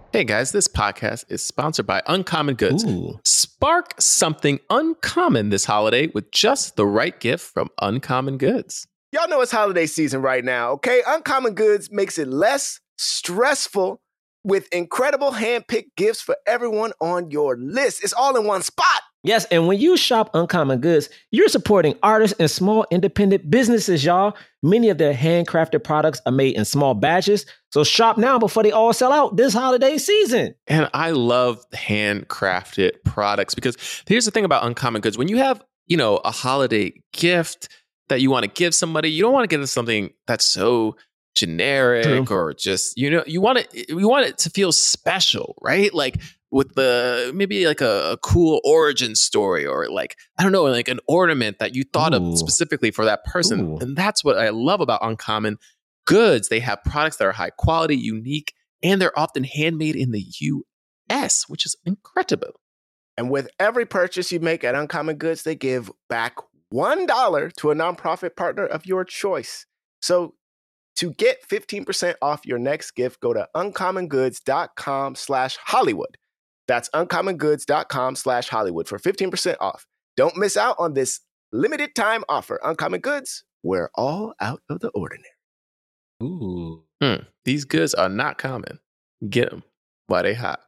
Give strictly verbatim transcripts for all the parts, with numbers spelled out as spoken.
Hey guys, this podcast is sponsored by Uncommon Goods. Ooh. Spark something uncommon this holiday with just the right gift from Uncommon Goods. Y'all know it's holiday season right now, okay? Uncommon Goods makes it less stressful with incredible hand-picked gifts for everyone on your list. It's all in one spot. Yes, and when you shop Uncommon Goods, you're supporting artists and small independent businesses, y'all. Many of their handcrafted products are made in small batches, so shop now before they all sell out this holiday season. And I love handcrafted products because here's the thing about Uncommon Goods. When you have, you know, a holiday gift that you want to give somebody, you don't want to give them something that's so generic True. or just, you know, you want it, you want it to feel special, right? Like with the, maybe like a, a cool origin story or like, I don't know, like an ornament that you thought Ooh. of specifically for that person. Ooh. And that's what I love about Uncommon Goods. They have products that are high quality, unique, and they're often handmade in the U S, which is incredible. And with every purchase you make at Uncommon Goods, they give back one dollar to a nonprofit partner of your choice. So to get fifteen percent off your next gift, go to uncommongoods.com slash Hollywood. That's uncommongoods.com slash Hollywood for fifteen percent off. Don't miss out on this limited time offer. Uncommon Goods, we're all out of the ordinary. Ooh. Hmm. These goods are not common. Get them while they hot.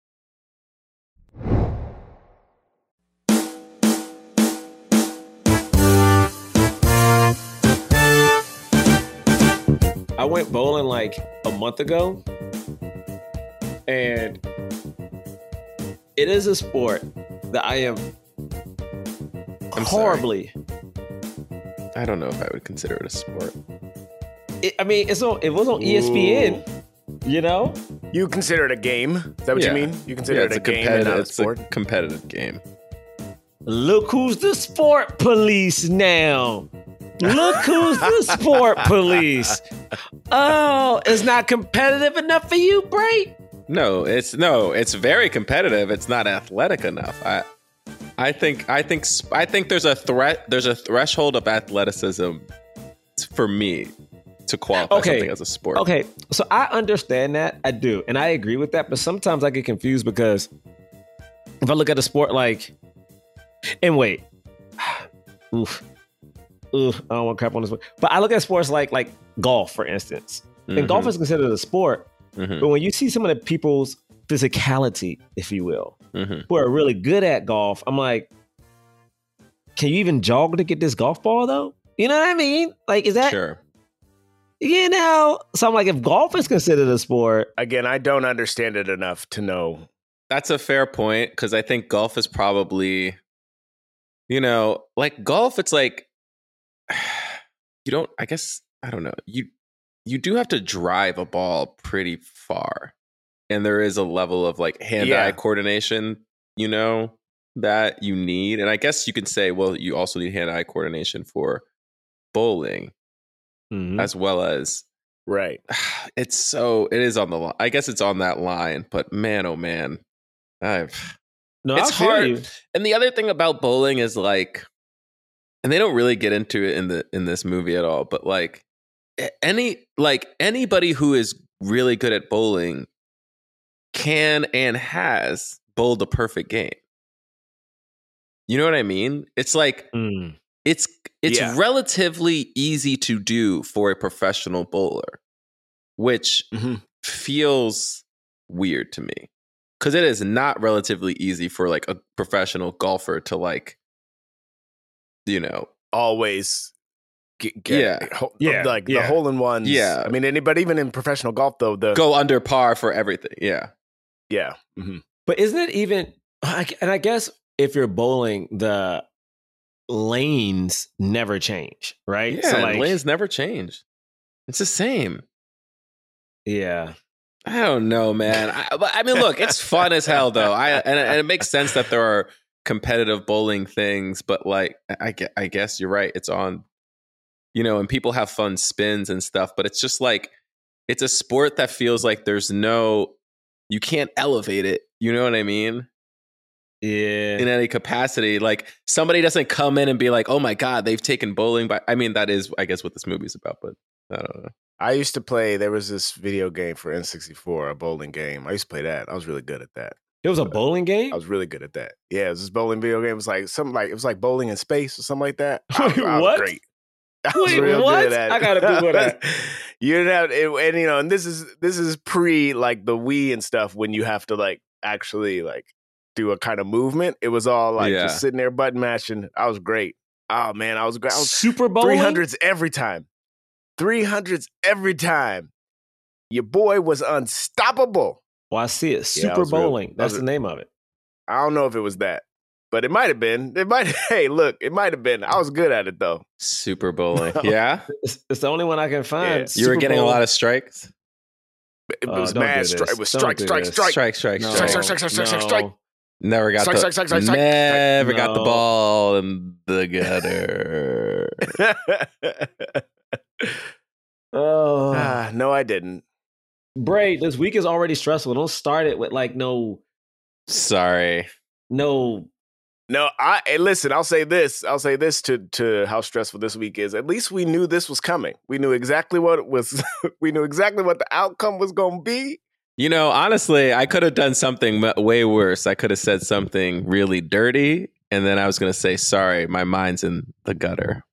I went bowling like a month ago, and it is a sport that I am I'm horribly. I don't know if I would consider it a sport. It, I mean, it's on. It was on E S P N. You know, You consider it a game? Is that what Yeah. you mean? You consider Yeah, it it's a, a game and not a it's sport? a competitive game. look who's the sport police now. Look who's the sport police. Oh, it's not competitive enough for you, Bray? No, it's no, it's very competitive. It's not athletic enough. I, I think, I think, sp- I think there's a threat. There's a threshold of athleticism t- for me to qualify Okay. something as a sport. Okay, so I understand that. I do. And I agree with that. But sometimes I get confused because if I look at a sport like, and wait, oof, oof, I don't want to crap on this one. But I look at sports like like golf, for instance. And Mhm. golf is considered a sport. Mhm. But when you see some of the people's physicality, if you will, Mhm. who are really good at golf, I'm like, can you even jog to get this golf ball though? You know what I mean? Like, is that, Sure. you know? So I'm like, if golf is considered a sport, Again, I don't understand it enough to know. That's a fair point because I think golf is probably, you know, like golf. It's like you don't. I guess I don't know. You you do have to drive a ball pretty far, and there is a level of like hand-eye Yeah. coordination, you know, that you need. And I guess you can say, well, you also need hand-eye coordination for bowling Mhm. as well as Right. it's so it is on the line. I guess it's on that line, but man, oh man, I've no, it's I feel hard. you. And the other thing about bowling is like, and they don't really get into it in the in this movie at all, but like a- any like anybody who is really good at bowling can and has bowled a perfect game. You know what I mean? It's like Mm. it's it's Yeah. relatively easy to do for a professional bowler, which Mhm. feels weird to me because it is not relatively easy for like a professional golfer to like, you know, Always get, get Yeah. ho- Yeah. like Yeah. the hole in ones. Yeah. I mean, anybody, even in professional golf, though, the go under par for everything. Yeah. yeah. Mhm. But isn't it even, I- and I guess if you're bowling, the lanes never change, right? Yeah. So and like, lanes never change. It's the same. yeah. I don't know, man. I, but I mean, look, it's fun as hell, though. I and, and it makes sense that there are competitive bowling things, but like, I, gue- I guess you're right. It's on, you know, and people have fun spins and stuff, but it's just like, it's a sport that feels like there's no, you can't elevate it. You know what I mean? Yeah. In any capacity. Like somebody doesn't come in and be like, oh my God, they've taken bowling by, I mean, that is, I guess, what this movie's about, but I don't know. I used to play. There was this video game for N sixty-four, a bowling game. I used to play that. I was really good at that. It was a bowling game? I was really good at that. Yeah, it was this bowling video game. It was like something like it was like bowling in space or something like that. I, Wait, I was what? great. I was Wait, real what? good at it. I gotta Google that. You know, it, and you know, and this is this is pre like the Wii and stuff when you have to like actually like do a kind of movement. It was all like Yeah. just sitting there button mashing. I was great. Oh man, I was great. I was Super bowling? three hundreds every time. three hundreds every time. Your boy was unstoppable. Well, I see it. Yeah, I Super was real- bowling. I That's was- the name of it. I don't know if it was that, but it might have been. It might. Hey, look, it might have been. I was good at it though. Super bowling. Yeah, It's, it's the only one I can find. Yeah. you were getting a lot of strikes. It Oh, was don't mad. do Stri- this. it was Don't strike, do strike, this. strike, Strike, strike, No, strike. Strike, strike, strike, strike, strike, no. strike. Never got Strike, the strike, strike, strike, strike. never got the No. ball in the gutter. Oh, ah, no, I didn't. Bray, this week is already stressful. Don't start it with like no, Sorry. no. No, I hey, listen. I'll say this. I'll say this to to how stressful this week is. At least we knew this was coming. We knew exactly what it was. We knew exactly what the outcome was going to be. You know, honestly, I could have done something m- way worse. I could have said something really dirty, and then I was going to say, sorry, my mind's in the gutter.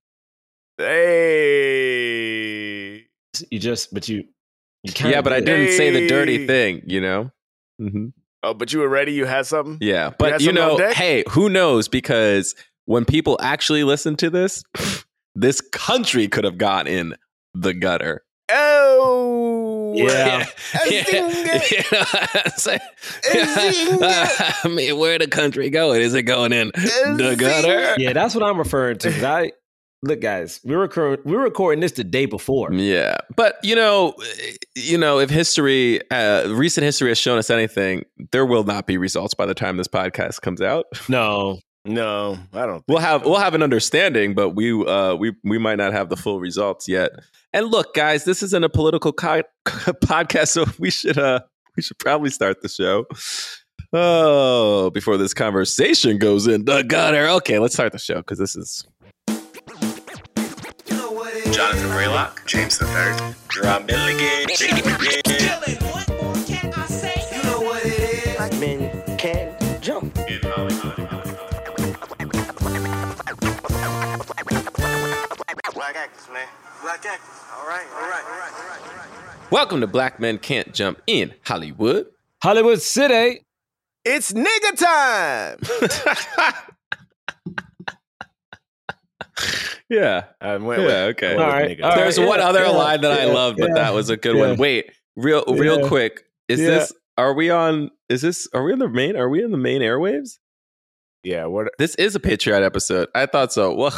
Hey, You just, but you, you kind Yeah, but I didn't say the dirty Hey. thing, you know? hmm oh, but you were ready. You had something. Yeah, had but you something on know, deck? hey, who knows? Because when people actually listen to this, this country could have gone in the gutter. Oh, Yeah. Azinga. So- I mean, where the country going? Is it going in the gutter? Yeah, that's what I'm referring to. 'Cause I look, guys, we're recording, we're recording this the day before. Yeah, but you know, you know, if history, uh, recent history has shown us anything, there will not be results by the time this podcast comes out. No, No, I don't. We'll think have so. we'll have an understanding, but we uh, we we might not have the full results yet. And look, guys, this isn't a political co- podcast, so we should uh we should probably start the show. Oh, before this conversation goes in the gutter. Okay, let's start the show because this is Jonathan Braylock, James the Third, Drum Milligan. What more can I say? You know what it is. Black men can't jump. In Hollywood. Black actors, man. Black actors. All right, all right, all right, all right, all right. welcome to Black Men Can't Jump in Hollywood. Hollywood City. It's nigga time. Yeah. I went Yeah, with- okay. I went with All right, nigga all time. There's right, one yeah, other yeah, line that I yeah, loved, but yeah, that was a good yeah. one. Wait, real real Yeah. quick. Is Yeah. this are we on is this are we in the main are we in the main airwaves? Yeah, what? This is a Patreon episode. I thought so. Well,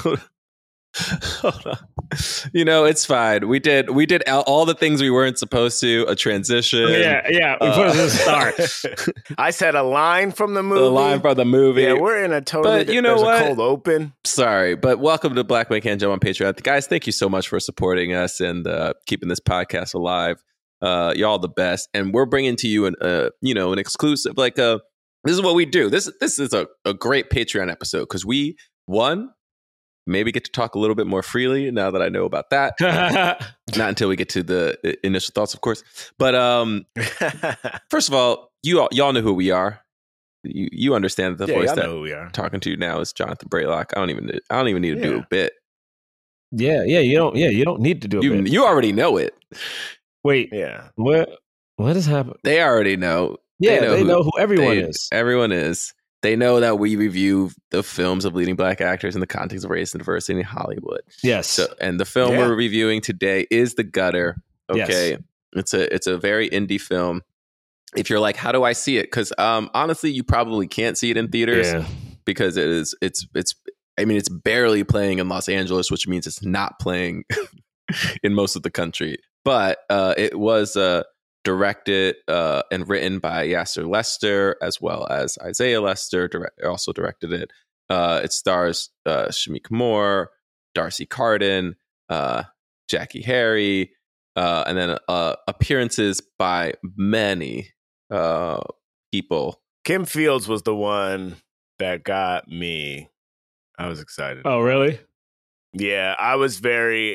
hold on. You know, it's fine. We did we did all- all the things we weren't supposed to, a transition. Yeah, yeah. We put it to start. I said a line from the movie. The line from the movie. Yeah, we're in a totally. But you know there's what? A cold open. Sorry, but welcome to Black Man Can't Jump on Patreon. Guys, thank you so much for supporting us and uh, keeping this podcast alive. Uh, y'all the best, and we're bringing to you an uh, you know an exclusive like uh this is what we do. This this is a, a great Patreon episode because we one maybe get to talk a little bit more freely now that I know about that. Not until we get to the uh, initial thoughts, of course. But um, first of all, you all, y'all know who we are. You you understand the yeah, voice y'all that know who we are. I'm talking to you now is Jonathan Braylock. I don't even I don't even need to do Yeah. a bit. yeah, yeah. You don't. Yeah, you don't need to do a You bit. you already know it. Wait, Yeah. what? What has happened? They already know. Yeah, they who- know who everyone they- is. Everyone is. They know that we review the films of leading black actors in the context of race and diversity in Hollywood. Yes. So, and the film Yeah. we're reviewing today is The Gutter. Yes. Okay, it's a it's a very indie film. If you're like, how do I see it? Because um, honestly, you probably can't see it in theaters yeah. because it is it's it's. I mean, it's barely playing in Los Angeles, which means it's not playing in most of the country. But uh, it was uh, directed uh, and written by Yasser Lester, as well as Isaiah Lester. Direct, also directed it. Uh, it stars uh, Shamik Moore, Darcy Carden, uh, Jackie Harry, uh, and then uh, appearances by many uh, people. Kim Fields was the one that got me. I was excited. Oh, really? Yeah, I was very,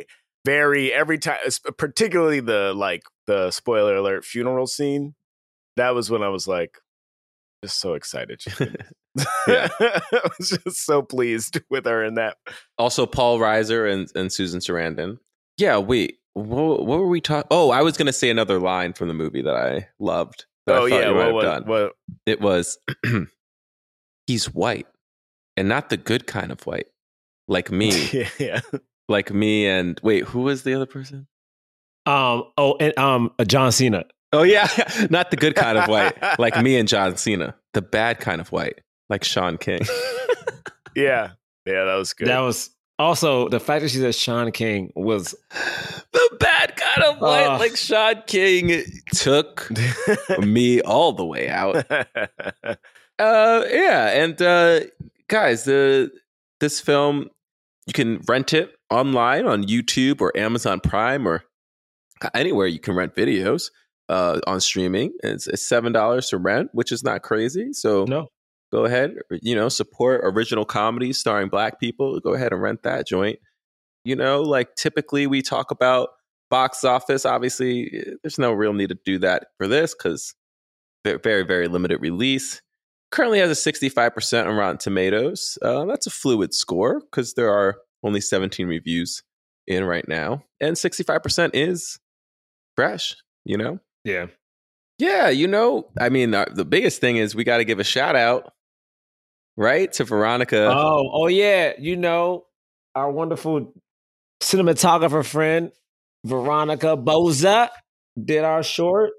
very every time, particularly the like the spoiler alert funeral scene. That was when I was like, just so excited. Yeah. I was just so pleased with her in that. Also, Paul Reiser and, and Susan Sarandon. Yeah, wait. What, what were we talking? Oh, I was going to say another line from the movie that I loved. That Oh I thought yeah, you might what, have what, done. what, It was, he's white, and not the good kind of white, like me, yeah, yeah. like me. And wait, who was the other person? Um. Oh, and um, uh, John Cena. Oh yeah, not the good kind of white, like me and John Cena. The bad kind of white, like Sean King. yeah, yeah, that was good. That was also the fact that she said Sean King was The bad kind of white, Uh. like Sean King, took me all the way out. Uh, yeah, and uh, guys, the this film, you can rent it online on YouTube or Amazon Prime or anywhere you can rent videos uh, on streaming. It's, it's seven dollars to rent, which is not crazy. So no. go ahead, you know, support original comedies starring Black people. Go ahead and rent that joint. You know, like typically we talk about box office. Obviously, there's no real need to do that for this because very, very limited release. Currently has a sixty-five percent on Rotten Tomatoes. Uh, that's a fluid score because there are only seventeen reviews in right now. And sixty-five percent is fresh, you know? Yeah. Yeah, you know, I mean, uh, the biggest thing is we got to give a shout out, right, to Veronica. Oh, oh yeah. You know, our wonderful cinematographer friend Veronica Boza did our short.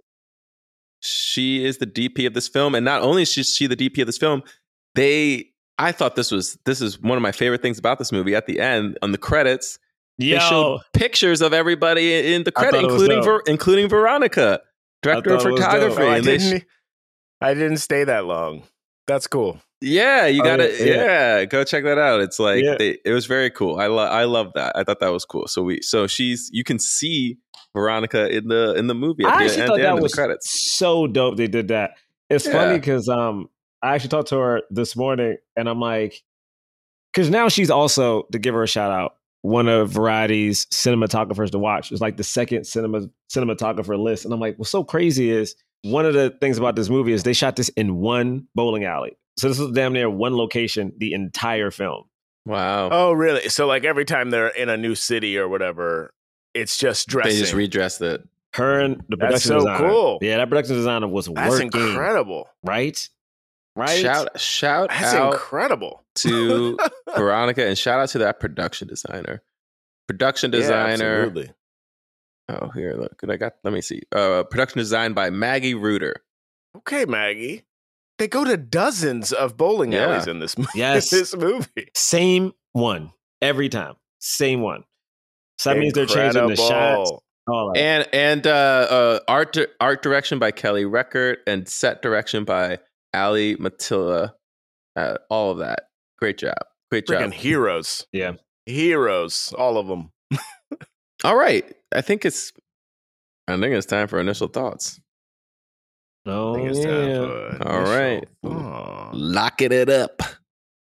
She is the D P of this film, and not only is she, she the D P of this film, they. I thought this was this is one of my favorite things about this movie. At the end, on the credits, Yo, they showed pictures of everybody in the I credit, thought it was including dope. Ver, including Veronica, director of thought it was dope. photography. Oh, I and they sh- didn't. I didn't stay that long. That's cool. yeah, you Oh, gotta, yeah, yeah, yeah. go check that out. It's like Yeah. they, it was very cool. I love, I love that. I thought that was cool. So we, so she's, you can see Veronica in the in the movie at I the, actually at thought the that end of was the credits. so dope. They did that. It's Yeah. funny because um, I actually talked to her this morning, and I'm like, because now she's also, to give her a shout out, one of Variety's cinematographers to watch. It's like the second cinema cinematographer list, and I'm like, what's so crazy is one of the things about this movie is they shot this in one bowling alley. So this is damn near one location the entire film. Wow, Oh, really? So, like, every time they're in a new city or whatever, it's just dressing. they just redressed it. Her and the That's production so designer. cool. Yeah, that production designer was That's working. incredible. Right? Right? Shout shout That's out incredible. to Veronica and shout out to that production designer. Production Yeah, designer. absolutely. Oh, here, look. I got. Let me see. Uh, production design by Maggie Reuter. Okay, Maggie. They go to dozens of bowling Yeah. alleys in this movie. Yes. this movie. Same one. Every time. Same one. So that means they're changing the shots. Incredible. All that. And and uh, uh, art di- art direction by Kelly Reckert and set direction by Ali Matilla. Uh, all of that. Great job. Great job. Freaking heroes. Yeah. Heroes. All of them. All right. I think it's. I think it's time for initial thoughts. Oh, I think it's yeah. time for All right. initial thoughts. Locking it up.